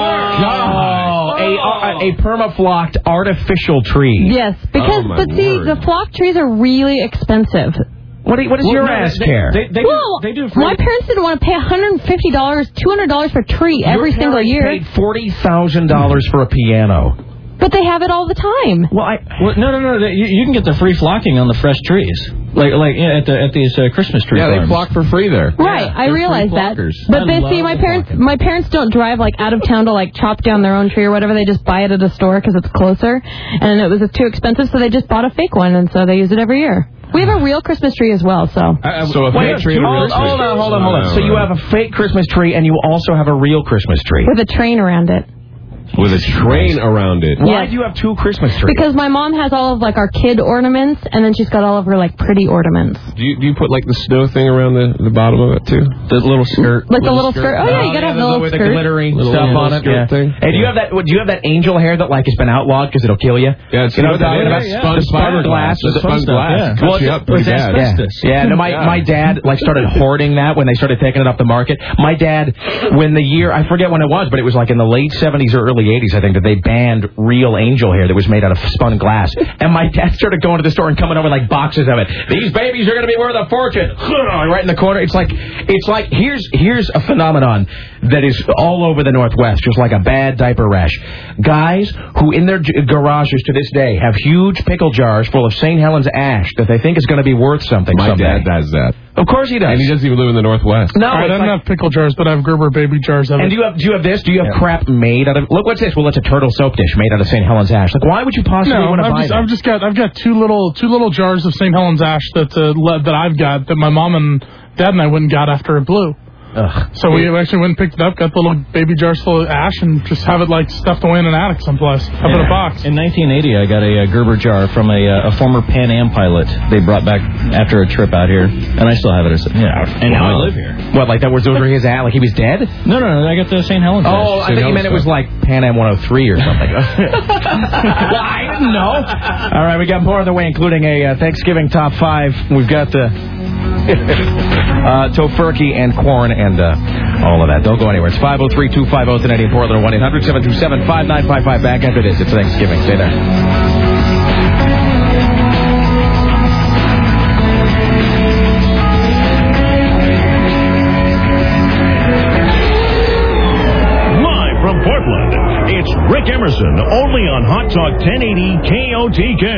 a, a, a perma-flocked artificial tree. yes, because Oh, my but see, word. the flock trees are really expensive. What, do you- what does your ass care? They, they, Well, do, they do. For my parents didn't want to pay one hundred fifty dollars, two hundred dollars for a tree every Your single parents year, paid forty thousand dollars for a piano. but they have it all the time. Well, I, well, no, no, no. they- You, you can get the free flocking on the fresh trees, like like yeah, at the at these uh, Christmas tree Yeah, they farms. flock for free there. Right, I they're free realize that. flockers. But I they love see my the parents. flocking. My parents don't drive like out of town to like chop down their own tree or whatever. They just buy it at a store because it's closer, and it was too expensive, so they just bought a fake one, and so they use it every year. We have a real Christmas tree as well, so. So a Wait, fake tree and a real hold, tree. hold on, hold on, hold on. So you have a fake Christmas tree and you also have a real Christmas tree. With a train around it. With a train around it. Why Yes. do you have two Christmas trees? Because my mom has all of like our kid ornaments, and then she's got all of her like pretty ornaments. Do you, do you put like the snow thing around the, the bottom of it too? The little skirt. Like the little skirt. Oh yeah, you gotta have the little with the skirt. glittery Little- stuff little on it. skirt Yeah. thing. Hey, do you have that? Do you have that angel hair that like has been outlawed because it'll kill you? Yeah, it's you know what I'm talking yeah, about? yeah, Spun, yeah. the spun glass. The The spun stuff, glass. yeah. Cuts Well, you up it was pretty bad. Yeah, asbestos. yeah. No, my Yeah. my dad like started hoarding that when they started taking it off the market. My dad, when the year I forget when it was, but it was like in the late seventies or early eighties, I think, that they banned real angel hair that was made out of spun glass. And my dad started going to the store and coming over like boxes of it. These babies are going to be worth a fortune. Right in the corner. It's like it's like here's here's a phenomenon that is all over the Northwest, just like a bad diaper rash. Guys who in their g- garages to this day have huge pickle jars full of Saint Helens ash that they think is going to be worth something My someday. dad does that. Of course he does. And he doesn't even live in the Northwest. No, All right, I it's don't like- have pickle jars, but I have Gerber baby jars of and it. do you have do you have this? Do you have Yeah. crap made out of? Look, what's this? Well, it's a turtle soap dish made out of Saint Helens ash. Like, why would you possibly No, want to I've buy just, that? I've just got I've got two little two little jars of Saint Helens ash that uh, le- that I've got that my mom and dad and I went and got after it blew. Ugh. So we actually went and picked it up, got the little baby jars full of ash, and just have it like stuffed away in an attic someplace, up in a box. In nineteen eighty, I got a, uh Gerber jar from a, uh, a former Pan Am pilot. They brought back after a trip out here, and I still have it. As, yeah, and now I live here. What, like that was over his at? Like he was dead? No, no, no. I got the Saint Helens. Oh, I Saint think you Helens meant it was stuff. like Pan Am one oh three or something. Well, I didn't know. All right, we got more on the way, including a uh, Thanksgiving top five. We've got the uh, tofurkey and corn and uh, all of that. Don't go anywhere. It's five oh three, two five oh, ten eighty in Portland, one eight hundred, seven two seven, five nine five five. Back after this. It's Thanksgiving. Stay there. Live from Portland, it's Rick Emerson, only on Hot Talk ten eighty K O T K.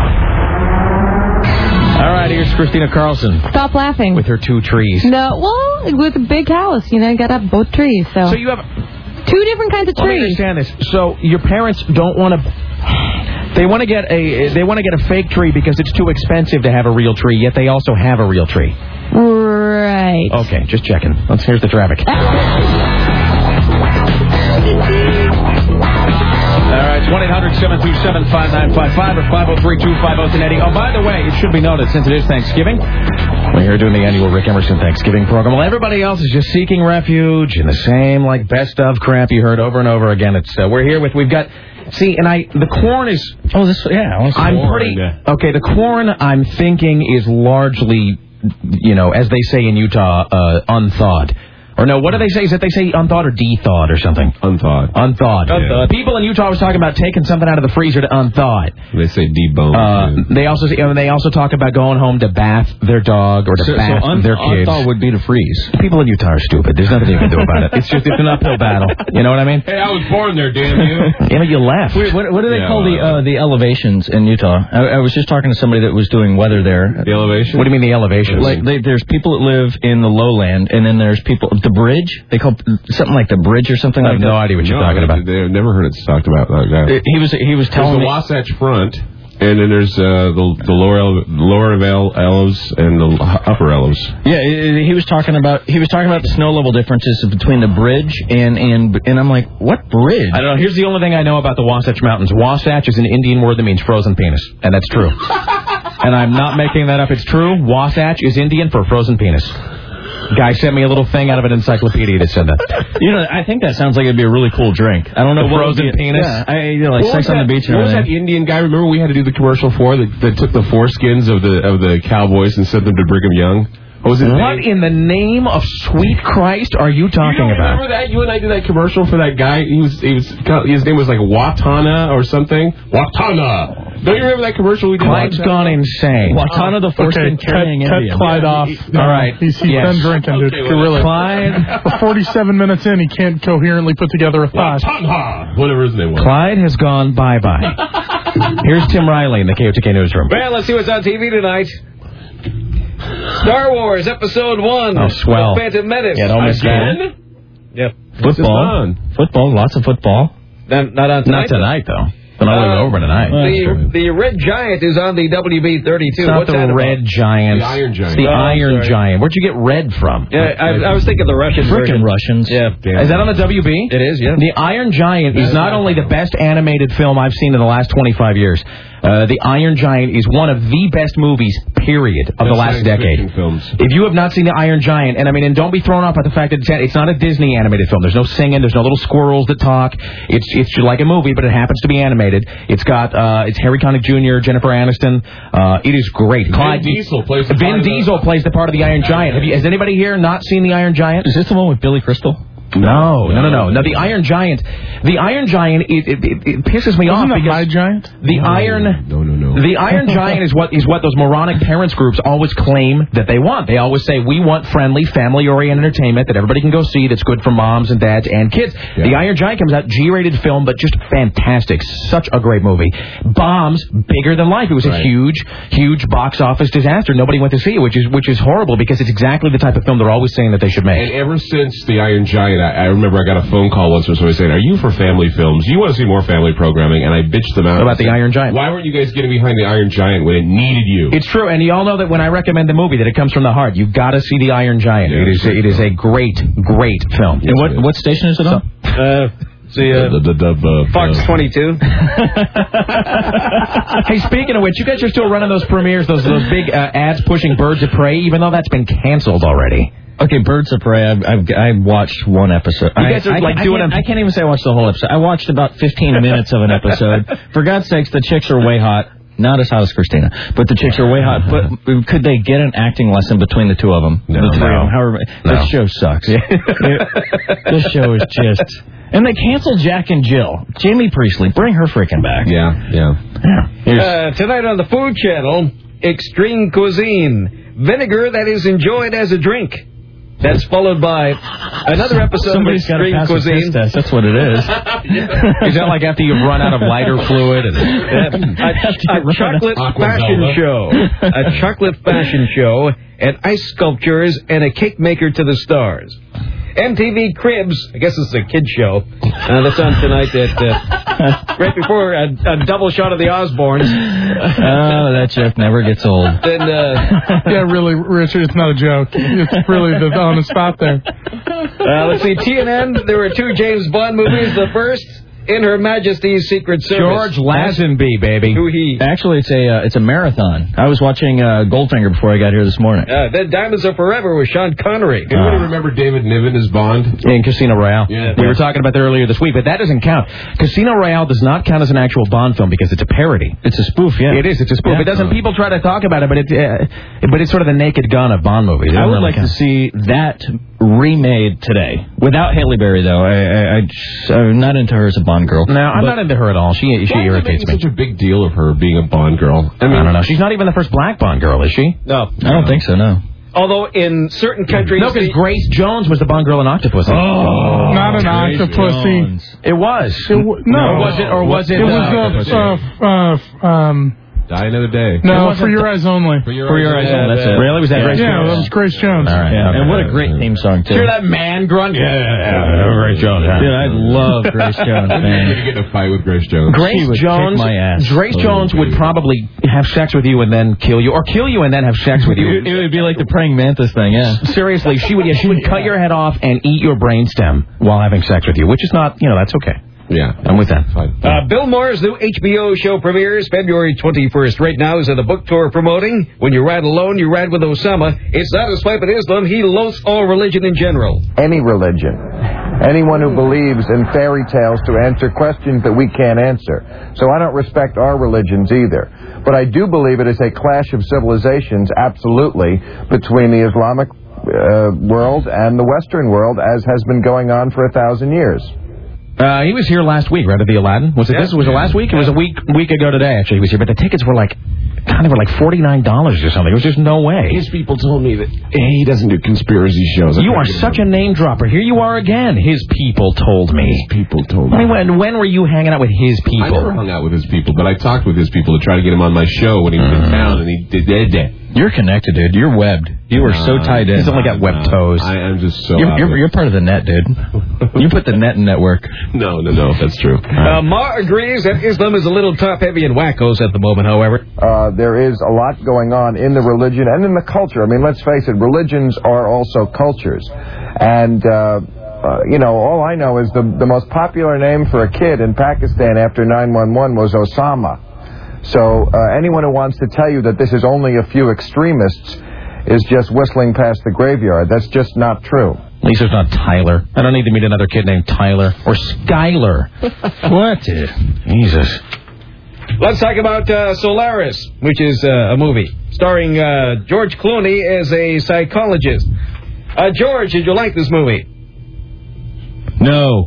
All right, here's Christina Carlson Stop laughing. with her two trees. No, well, with a big house, you know, you gotta have both trees. So, So you have Two different kinds of Let me trees. understand this. So your parents don't want to. They want to get a. They want to get a fake tree because it's too expensive to have a real tree. Yet they also have a real tree. Right. Okay, just checking. Let's. Here's the traffic. All right, it's one eight hundred seven two seven five nine five five or five oh three two five oh ten eighty. Oh, by the way, it should be noted, since it is Thanksgiving, we're here doing the annual Rick Emerson Thanksgiving program. Well, everybody else is just seeking refuge in the same, like, best of crap you heard over and over again. It's uh, we're here with, we've got, see, and I, the corn is, oh, this, yeah, I'm corn. pretty, okay, the corn, I'm thinking, is largely, you know, as they say in Utah, uh, unthawed. Or no, what do they say? Is that they say unthawed or de-thawed or something? Unthawed. Unthawed. Yeah. People in Utah was talking about taking something out of the freezer to unthaw it. They say debone. Uh, they also say, they also talk about going home to bath their dog or to So, bath so un- their kids. unthaw would be to freeze. People in Utah are stupid. There's nothing you can do about it. It's just it's an uphill battle. You know what I mean? Hey, I was born there, damn you. Yeah, but you left. Wait, what, what do they Yeah, call the well, uh, the elevations in Utah? I, I was just talking to somebody that was doing weather there. The elevation? What do you mean the elevations? Like they, there's people that live in the lowland, and then there's people the bridge. They call something like the bridge or something I like have that. no idea what you're No, talking they, about. They've never heard it talked about like that. He was he was telling me. There's the Wasatch Front, and then there's uh, the the lower ele- lower Vale Elves and the upper Elves. Yeah, he was talking about he was talking about the snow level differences between the bridge and and and I'm like, what bridge? I don't know. Here's the only thing I know about the Wasatch Mountains. Wasatch is an Indian word that means frozen penis, and that's true. And I'm not making that up. It's true. Wasatch is Indian for frozen penis. Guy sent me a little thing out of an encyclopedia that said that. You know, I think that sounds like it'd be a really cool drink. I don't know The what frozen would be, penis? Yeah, I, you know, like What sex was on that- the beach and What was that everything. Indian guy? Remember we had to do the commercial for that, that took the foreskins of the of the cowboys and sent them to Brigham Young. What was his What name? in the name of sweet Christ are you talking you don't about? Remember that? You and I did that commercial for that guy. He was, he was, his name was like Watana or something. Watana. Don't you remember that commercial we did? Clyde's gone insane. Watana the foreskin Okay, carrying cut, cut Indian. Clyde off. No, All right. He's, he's Yes. done drinking, dude. Okay, Okay, really. Clyde, For forty-seven minutes in, he can't coherently put together a thought. Watana. Whatever his name was. Clyde has gone bye-bye. Here's Tim Riley in the K O T K newsroom. Well, let's see what's on T V tonight. Star Wars Episode One. Oh, swell. The Phantom Menace. Yeah, don't miss that. Again? Yep. Football, football, lots of football. Not, not on Not tonight. tonight, though. But I'll Uh, leave over tonight. The, the Red Giant is on the W B thirty-two. It's not What's the that Red about? Giant. The Iron Giant. It's the Oh, Iron sorry. Giant. Where'd you get red from? Yeah, I, I was thinking the Russian Frickin' version. Russians. Yeah. Is that on the W B? It is, yeah. The Iron Giant is not only the best animated film I've seen in the last twenty-five years. Uh, the Iron Giant is one of the best movies, period, of the last Science decade. fiction films. If you have not seen the Iron Giant, and I mean, and don't be thrown off by the fact that it's, it's not a Disney animated film. There's no singing. There's no little squirrels that talk. It's it's like a movie, but it happens to be animated. It's got uh, it's Harry Connick Junior, Jennifer Aniston. Uh, it is great. Vin Diesel plays the Vin part of the- Diesel plays the part of the Iron Giant. Have you, has anybody here not seen the Iron Giant? Is this the one with Billy Crystal? No, no, no, no. No, the Iron Giant, the Iron Giant, it, it, it, it pisses me Isn't off that because My Giant? the Iron, No, no, no. the Iron Giant is what is what those moronic parents groups always claim that they want. They always say we want friendly, family-oriented entertainment that everybody can go see. That's good for moms and dads and kids. Yeah. The Iron Giant comes out G-rated film, but just fantastic. Such a great movie. Bombs bigger than life. It was a Right. huge, huge box office disaster. Nobody went to see it, which is which is horrible because it's exactly the type of film they're always saying that they should make. And ever since the Iron Giant, I, I remember I got a phone call once from somebody saying, "Are you for family films? You want to see more family programming?" And I bitched them out. What about the I said, Iron Giant? Why weren't you guys getting behind the Iron Giant when it needed you? It's true, and you all know that when I recommend the movie, that it comes from the heart. You've got to see the Iron Giant. Yeah, it is it is a great, great film. And what what station is it on? Uh, the, uh, the, the, the, uh, Fox uh, twenty-two. Hey, speaking of which, you guys are still running those premieres, those those big uh, ads pushing Birds of Prey, even though that's been canceled already. Okay, Birds of Prey. I've, I've I watched one episode. You guys are, I, like, I, doing I, can't, them- I can't even say I watched the whole episode. I watched about fifteen minutes of an episode. For God's sakes, the chicks are way hot. Not as hot as Christina, but the chicks are way hot. But could they get an acting lesson between the two of them? No, the three no. of them. However, No. this show sucks. This show is just. And they canceled Jack and Jill. Jamie Priestley, bring her freaking back. Yeah, yeah. Uh, tonight on the Food Channel, Extreme Cuisine. Vinegar that is enjoyed as a drink. That's followed by another episode Somebody's of got to Extreme pass a piss Cuisine. test. That's what it is. Is that like after you've run out of lighter fluid? And... a, a chocolate Aqua fashion Velva. show. A chocolate fashion show, and ice sculptures, and a cake maker to the stars. M T V Cribs. I guess it's a kid show. Uh, that's on tonight at uh, right before a, a double shot of the Osbournes. Oh, that joke never gets old. Then, uh, yeah, really, Richard, it's not a joke. It's really the on the spot there. Uh, let's see, T N N, there were two James Bond movies. The first, In Her Majesty's Secret Service. George Lazenby, baby. Who he? Actually, it's a uh, it's a marathon. I was watching uh, Goldfinger before I got here this morning. Uh, then Diamonds Are Forever with Sean Connery. Anybody remember David Niven as Bond? In Casino Royale. Yeah. We were talking about that earlier this week, but that doesn't count. Casino Royale does not count as an actual Bond film because it's a parody. It's a spoof, yeah. It is. It's a spoof. Yeah. It doesn't. People try to talk about it, but it's uh, but it's sort of the Naked Gun of Bond movies. It I would really like count. to see that remade today without Halle Berry, though. I, I, I just, I'm not into her as a Bond girl. No, I'm But- not into her at all. She she Why irritates are they me. making such a big deal of her being a Bond girl? I, mean, I don't know. She's not even the first black Bond girl, is she? No. I don't think so, no. Although in certain countries... No, because the- Grace Jones was the Bond girl in Octopussy. Oh, Not an Grace Octopussy. Jones. It was. It w- no. Or was it? Or was it? It uh, was uh, uh, uh, um. Die another day. No, For Your Eyes Only. For your, For Your Eyes Only, that's it. Really? Was that Yeah. Grace Yeah, Jones? that was Grace Jones. All right. Yeah, okay. and what a great theme song, too. Hear that man grunt? Yeah, yeah, yeah. Grace Jones. Dude, I love Grace Jones, You're man. going to get in a fight with Grace Jones. She Grace would Jones. kick my ass. Grace Jones would probably have sex with you and then kill you, or kill you and then have sex with It, you. it would be like the praying mantis thing, yeah. Seriously, she would. Yeah, she would cut your head off and eat your brainstem while having sex with you, which is not, you know, that's okay. Yeah. I'm with that. Fine. Uh, Bill Maher's new H B O show premieres February twenty-first. Right now he's at a book tour promoting When You Ride Alone, You Ride with Osama. It's not a swipe at Islam. He loathes all religion in general. Any religion. Anyone who believes in fairy tales to answer questions that we can't answer. So I don't respect our religions either. But I do believe it is a clash of civilizations, absolutely, between the Islamic uh, world and the Western world, as has been going on for a thousand years. Uh, he was here last week, right, at the Aladdin? Was it Yeah. this? Was it last week? It was a week week ago today, actually. He was here, but the tickets were like, God, they were like forty-nine dollars or something. It was just no way. His people told me that he doesn't do conspiracy shows. I You couldn't are get such him. a name dropper. Here you are again. His people told me. People told I me. mean, when, when were you hanging out with his I never people? hung out with his people, but I talked with his people to try to get him on my show when he was in town, and he did it. You're connected, dude. You're webbed. You are so tied in. He's only got web toes. I am just so. You're, out you're, of it. you're part of the net, dude. You put the net in network. No, no, no. That's true. Uh, Maher agrees that Islam is a little top-heavy and wackos at the moment, however. Uh, there is a lot going on in the religion and in the culture. I mean, let's face it, religions are also cultures. And, uh, uh, you know, all I know is the, the most popular name for a kid in Pakistan after nine one one was Osama. So uh, anyone who wants to tell you that this is only a few extremists is just whistling past the graveyard. That's just not true. At least it's not Tyler. I don't need to meet another kid named Tyler. Or Skyler. What, dude? Jesus. Let's talk about uh, Solaris, which is uh, a movie starring uh, George Clooney as a psychologist. Uh, George, did you like this movie? No.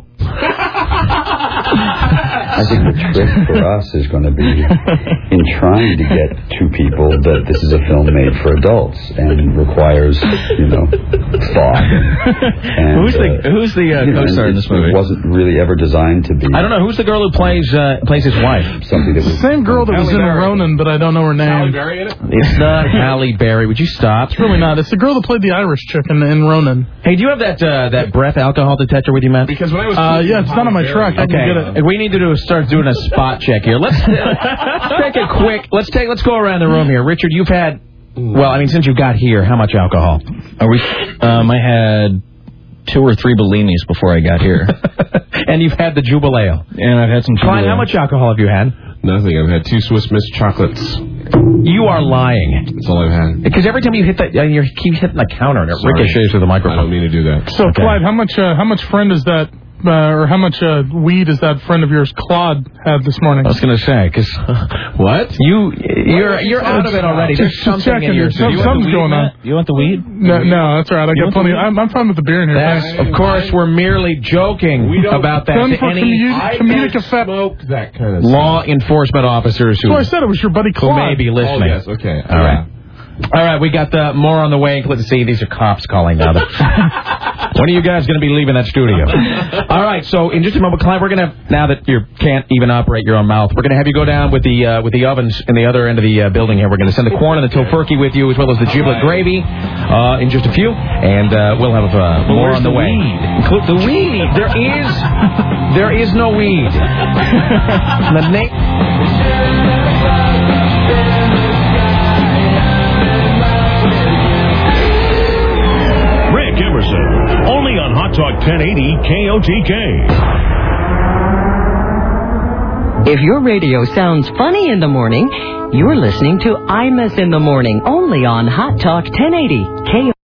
I think the trick for us is going to be in trying to get to people that this is a film made for adults and requires, you know, thought. And, who's the uh, Who's the uh, you know, co-star in this movie? It wasn't really ever designed to be I don't know. Who's the girl who plays uh, plays his wife? something that was Same girl that was in Ronin, but I don't know her name. Berry in it? It's not Halle Berry. Would you stop? It's really not. It's the girl that played the Irish chick in, in Ronin. Hey, do you have that uh, that breath alcohol detector with you, Matt? Because when I was Uh, yeah, it's not on my truck. I can get it. Okay, we need to do, start doing a spot check here. Let's, let's take a quick. Let's take. Let's go around the room here. Richard, you've had. Well, I mean, since you got here, how much alcohol? Are we? Um, I had two or three Bellinis before I got here, And you've had the Jubileo. and I've had some. Klein, Jubilee. how much alcohol have you had? Nothing. I've had two Swiss Miss chocolates. You are lying. That's all I've had. Because every time you hit that, uh, you keep hitting the counter and it Sorry. ricochets through the I microphone. don't mean to do that. So, Okay. Clyde, how much uh, how much friend is that, uh, or how much uh, weed is that friend of yours, Claude, had this morning? I was going to say, because What? you, you're you're out of it already. There's Just something checking. in your... There's some- Do you want something's the weed, going on. Matt? You want the weed? No, no, that's all right. I You got want plenty. the weed? I'm, I'm fine with the beer in here. That's, Thanks. of course, we're merely joking We don't- about that Done to for any comedic, comedic effect. Smoke that kind of law enforcement officers who, So I said it was your buddy who Claude. may be Oh, listening. yes. Okay. All right. All right, we got uh, more on the way. Let's see, these are cops calling now. When are you guys going to be leaving that studio? All right, so in just a moment, Clive, we're going to, now that you can't even operate your own mouth, we're going to have you go down with the uh, with the ovens in the other end of the uh, building here. We're going to send the corn and the tofurkey with you, as well as the giblet gravy uh, in just a few, and uh, we'll have uh, more on the, the way. Include the weed. There is, there is no weed. The name. Emerson, only on Hot Talk ten eighty K O T K. If your radio sounds funny in the morning, you're listening to Imus in the Morning, only on Hot Talk ten eighty K O T K.